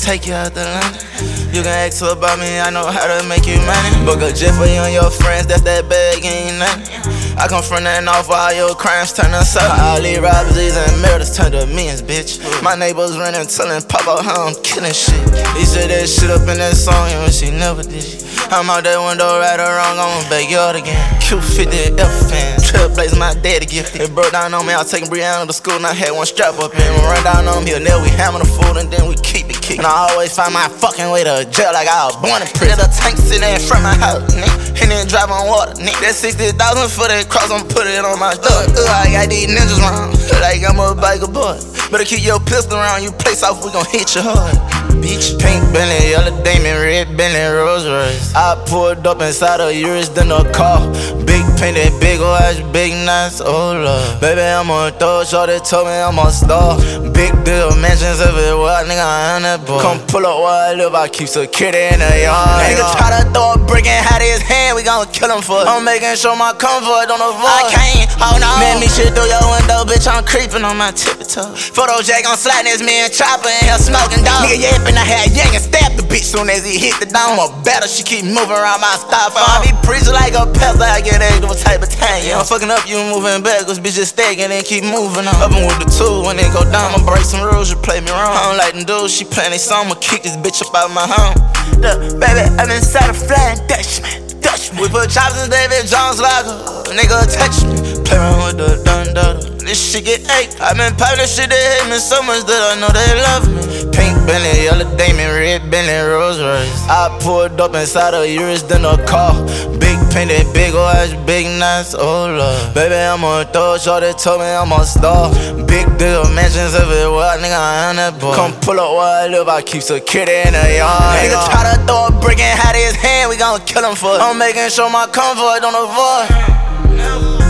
take you out to London. You can ask her about me, I know how to make you money. Book a jet for you and your friends, that's that bag, ain't nothing. I come from that off, all your crimes turn to something. All these robberies and murders turn to millions, bitch. My neighbors running, telling Pop out how I'm killing shit. He said that shit up in that song, and she never did. I'm out that window, right or wrong, I'm back yard again. Q50 F fan, Trailblazer, my daddy gifted. It broke down on me, I was taking Brianna to school, and I had one strap up in. We run down on me, and then we hammer the food, and then we keep it kicking. And I always find my fucking way to jail like I was born in prison. The tank sitting in front of my house, nigga, and then drive on water, nigga. That 60,000 for that cross, I'm put it on my door. I got these ninjas round, like I'm a biker boy. Better keep your pistol around, you play soft, we gon' hit you hard. Bitch, pink Bentley, yellow Damon, red Bentley, Rolls Royce. I pulled up inside a Urus, then a car. Big painted, big watch, big nights, oh lord. Baby, I'm a throw, shorty told me I'm a star. Big deal, mansions everywhere, nigga, I am that boy. Come pull up where I live, I keep security in the yard. Nigga try to throw a brick and hide his hand, we gon' kill him for it. I'm making sure my comfort don't avoid. I can't, oh no. Man, me shit through your window, bitch, I'm creeping on my tippy toe. Photo Jack on sliding, this me and Chopper in here smoking dog. Nigga yapping, I had Yang and stabbed the bitch soon as he hit the dome. I'm a battle, she keep moving around my styrofoam. I be preaching like a pastor, I get extra type of time. Yeah, I'm fucking up, you moving backwards, bitch just stacking and keep moving on. Up and with the tool, when they go down, I'ma break some rules, you play me wrong. I don't like them dudes, she playing they song, I'ma kick this bitch up out of my home. Look, baby, I'm inside a flying Dutchman. We put chops in David Jones locker, nigga touch me. Play around with the dun-dun. This shit get ached. I been poppin' this shit, they hate me so much that I know they love me. Pink Bentley, yellow Damon, red Bentley, Rolls Royce. I pulled up inside a Urus, then a car. Big painted, big watch, big nights, oh lord. Baby, I'm a throw, shorty told me I'm a star. Big deal, mansions everywhere, nigga, I am that boy. Come pull up where I live, I keep security in the yard. Nigga try to throw a brick and hide his hand, we gon' kill him for it. I'm making sure my comfort don't avoid.